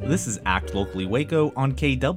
This is Act Locally Waco on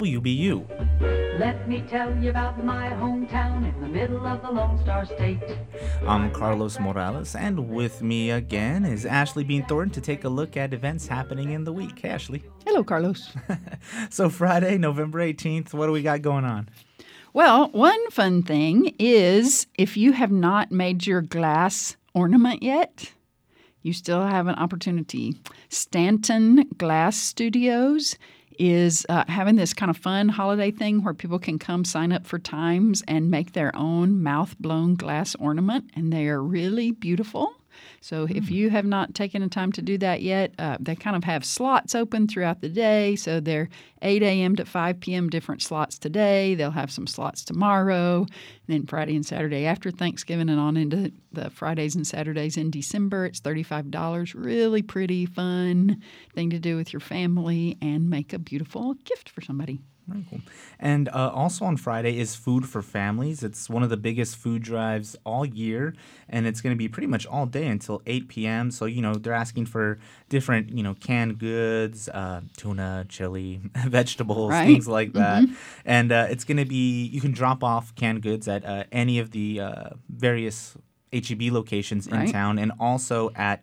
KWBU. Let me tell you about my hometown in the middle of the Lone Star State. I'm Carlos Morales, and with me again is Ashley Bean Thornton to take a look at events happening in the week. Hey, Ashley. Hello, Carlos. So Friday, November 18th, what do we got going on? Well, one fun thing is if you have not made your glass ornament yet, you still have an opportunity. Stanton Glass Studios is having this kind of fun holiday thing where people can come sign up for times and make their own mouth-blown glass ornament, and they are really beautiful. So if you have not taken the time to do that yet, they kind of have slots open throughout the day. So they're 8 a.m. to 5 p.m., different slots today. They'll have some slots tomorrow, and then Friday and Saturday after Thanksgiving and on into the Fridays and Saturdays in December. It's $35. Really pretty, fun thing to do with your family and make a beautiful gift for somebody. Very cool. And also on Friday is Food for Families. It's one of the biggest food drives all year, and it's going to be pretty much all day until 8 p.m. So, they're asking for different, canned goods, tuna, chili, vegetables, right. Things like that. Mm-hmm. And it's going to be, you can drop off canned goods at any of the various H-E-B locations in town, and also at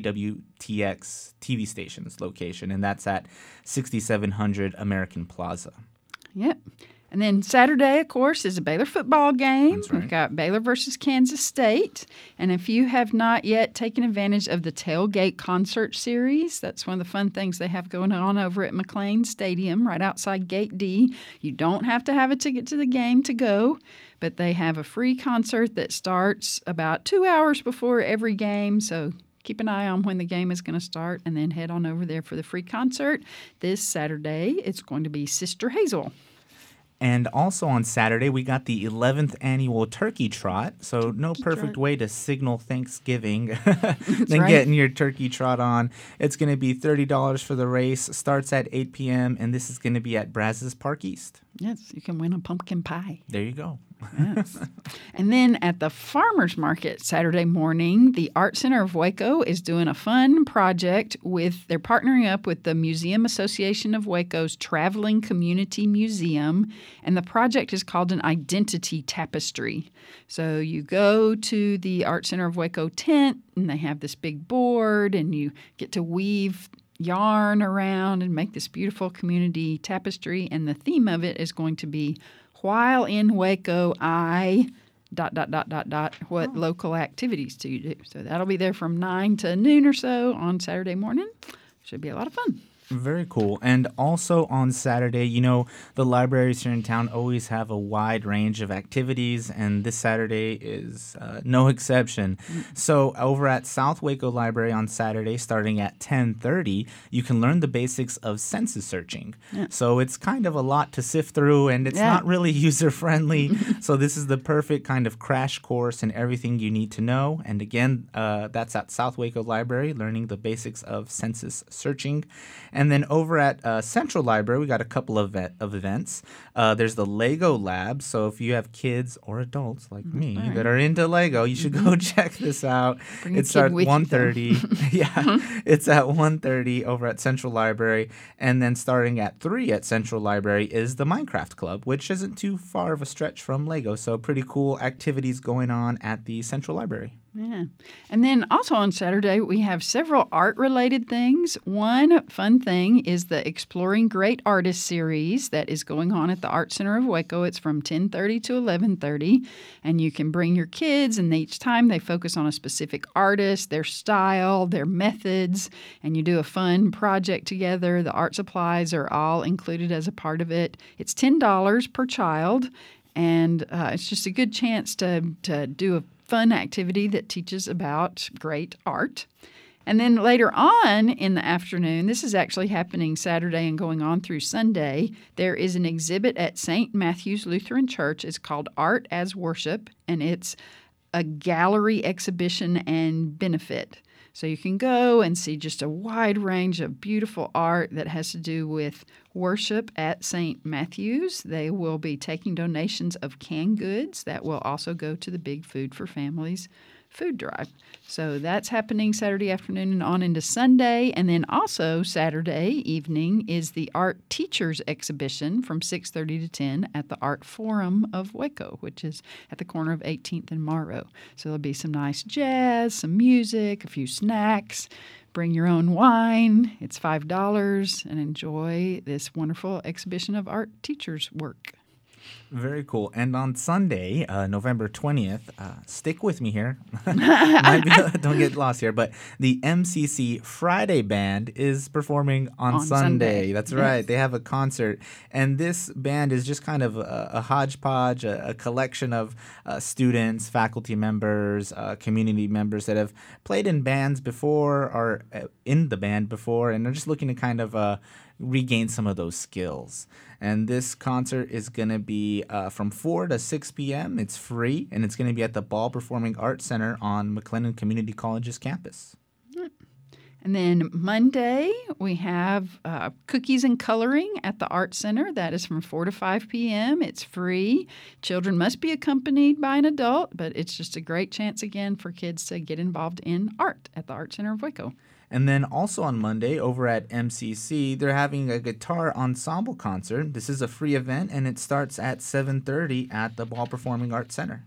KWTX TV station's location, and that's at 6700 American Plaza. Yep. And then Saturday, of course, is a Baylor football game. That's right. We've got Baylor versus Kansas State. And if you have not yet taken advantage of the Tailgate Concert Series, that's one of the fun things they have going on over at McLean Stadium right outside Gate D. You don't have to have a ticket to the game to go, but they have a free concert that starts about 2 hours before every game. So keep an eye on when the game is going to start and then head on over there for the free concert. This Saturday, it's going to be Sister Hazel. And also on Saturday, we got the 11th annual Turkey Trot. So no perfect way to signal Thanksgiving than getting your turkey trot on. It's going to be $30 for the race. Starts at 8 p.m., and this is going to be at Brazos Park East. Yes, you can win a pumpkin pie. There you go. Yes. And then at the farmers market Saturday morning, the Art Center of Waco is doing a fun project they're partnering up with the Museum Association of Waco's Traveling Community Museum, and the project is called an Identity Tapestry. So you go to the Art Center of Waco tent, and they have this big board, and you get to weave yarn around and make this beautiful community tapestry, and the theme of it is going to be while in Waco, what local activities do you do? So that'll be there from 9 to noon or so on Saturday morning. Should be a lot of fun. Very cool. And also on Saturday, the libraries here in town always have a wide range of activities, and this Saturday is no exception. So over at South Waco Library on Saturday, starting at 10:30, you can learn the basics of census searching. Yeah. So it's kind of a lot to sift through, and it's not really user-friendly. So this is the perfect kind of crash course in everything you need to know. And again, that's at South Waco Library, learning the basics of census searching. And then over at Central Library, we got a couple of events. There's the Lego Lab. So if you have kids or adults like me that are into Lego, you should go check this out. It's at 1:30. Yeah, it's at 1:30 over at Central Library. And then starting at 3 at Central Library is the Minecraft Club, which isn't too far of a stretch from Lego. So pretty cool activities going on at the Central Library. Yeah. And then also on Saturday, we have several art-related things. One fun thing is the Exploring Great Artists series that is going on at the Art Center of Waco. It's from 10:30 to 11:30, and you can bring your kids, and each time they focus on a specific artist, their style, their methods, and you do a fun project together. The art supplies are all included as a part of it. It's $10 per child, and it's just a good chance to do a fun activity that teaches about great art. And then later on in the afternoon, this is actually happening Saturday and going on through Sunday, there is an exhibit at St. Matthew's Lutheran Church. It's called Art as Worship, and it's a gallery exhibition and benefit. So you can go and see just a wide range of beautiful art that has to do with worship at St. Matthew's. They will be taking donations of canned goods that will also go to the Big Food for Families food drive. So that's happening Saturday afternoon and on into Sunday. And then also Saturday evening is the Art Teachers Exhibition from 6:30 to 10 at the Art Forum of Waco, which is at the corner of 18th and Morrow. So there'll be some nice jazz, some music, a few snacks. Bring your own wine. It's $5 and enjoy this wonderful exhibition of art teachers' work. Very cool. And on Sunday, November 20th, stick with me here. Don't get lost here. But the MCC Friday Band is performing on Sunday. That's right. Yes. They have a concert. And this band is just kind of a hodgepodge, a collection of students, faculty members, community members that have played in bands before or in the band before. And they're just looking to kind of regain some of those skills. And this concert is going to be from 4 to 6 p.m. It's free, and it's going to be at the Ball Performing Arts Center on McLennan Community College's campus. And then Monday, we have cookies and coloring at the Art Center. That is from 4 to 5 p.m. It's free. Children must be accompanied by an adult, but it's just a great chance, again, for kids to get involved in art at the Art Center of Waco. And then also on Monday over at MCC, they're having a guitar ensemble concert. This is a free event, and it starts at 7:30 at the Ball Performing Arts Center.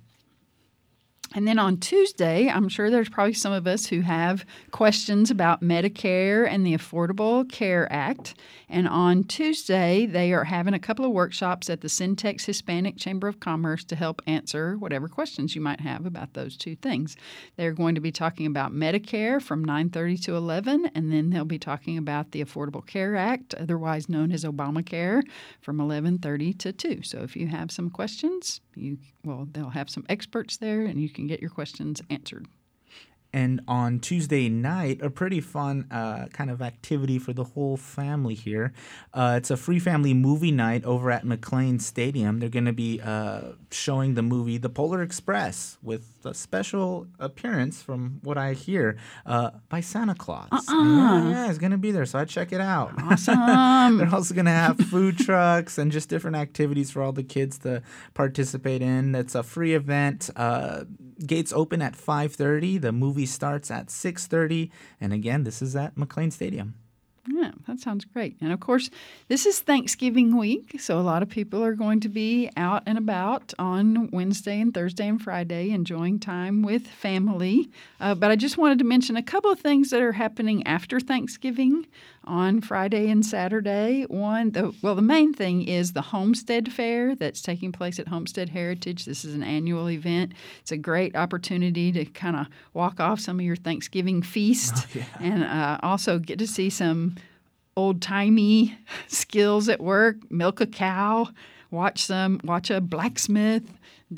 And then on Tuesday, I'm sure there's probably some of us who have questions about Medicare and the Affordable Care Act. And on Tuesday, they are having a couple of workshops at the Syntex Hispanic Chamber of Commerce to help answer whatever questions you might have about those two things. They're going to be talking about Medicare from 9:30 to 11, and then they'll be talking about the Affordable Care Act, otherwise known as Obamacare, from 11:30 to 2. So if you have some questions, they'll have some experts there, and you can get your questions answered. And on Tuesday night, a pretty fun kind of activity for the whole family here. It's a free family movie night over at McLean Stadium. They're going to be showing the movie The Polar Express with a special appearance, from what I hear, by Santa Claus. Yeah, it's going to be there, so I'd check it out. Awesome. They're also going to have food trucks and just different activities for all the kids to participate in. It's a free event. Gates open at 5:30. The movie starts at 6:30. And again, this is at McLean Stadium. Yeah, that sounds great. And of course, this is Thanksgiving week, so a lot of people are going to be out and about on Wednesday and Thursday and Friday enjoying time with family. But I just wanted to mention a couple of things that are happening after Thanksgiving on Friday and Saturday. The main thing is the Homestead Fair that's taking place at Homestead Heritage. This is an annual event. It's a great opportunity to kind of walk off some of your Thanksgiving feast and also get to see some old-timey skills at work, milk a cow, watch a blacksmith,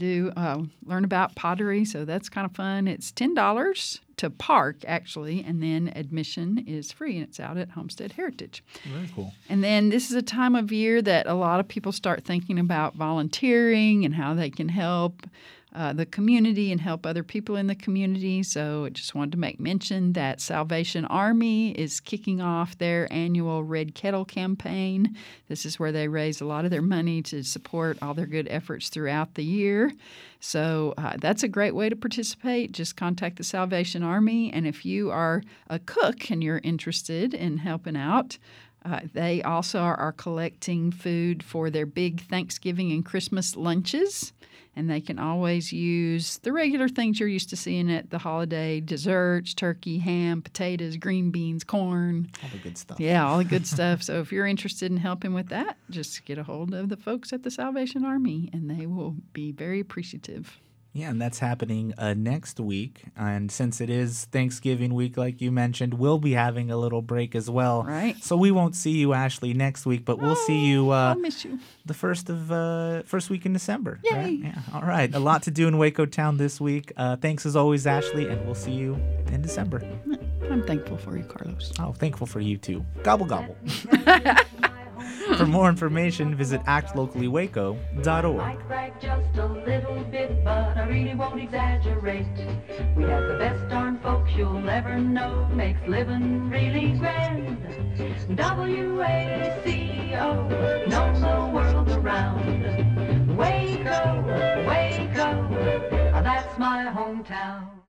learn about pottery. So that's kind of fun. It's $10 to park, actually, and then admission is free, and it's out at Homestead Heritage. Very cool. And then this is a time of year that a lot of people start thinking about volunteering and how they can help the community and help other people in the community. So I just wanted to make mention that Salvation Army is kicking off their annual Red Kettle campaign. This is where they raise a lot of their money to support all their good efforts throughout the year. So that's a great way to participate. Just contact the Salvation Army. And if you are a cook and you're interested in helping out, they also are collecting food for their big Thanksgiving and Christmas lunches. And they can always use the regular things you're used to seeing at the holiday: desserts, turkey, ham, potatoes, green beans, corn. All the good stuff. Yeah, all the good stuff. So if you're interested in helping with that, just get a hold of the folks at the Salvation Army, and they will be very appreciative. Yeah, and that's happening next week. And since it is Thanksgiving week, like you mentioned, we'll be having a little break as well. Right. So we won't see you, Ashley, next week, but we'll see you, I'll miss you the first week in December. Yay. Right? Yeah. All right. A lot to do in Waco Town this week. Thanks as always, Ashley, and we'll see you in December. I'm thankful for you, Carlos. Oh, thankful for you too. Gobble, gobble. For more information, visit actlocallywaco.org. I brag just a little bit, but I really won't exaggerate. We have the best darn folks you'll ever know. Makes living really grand. WACO, knows the world around. Waco, Waco, that's my hometown.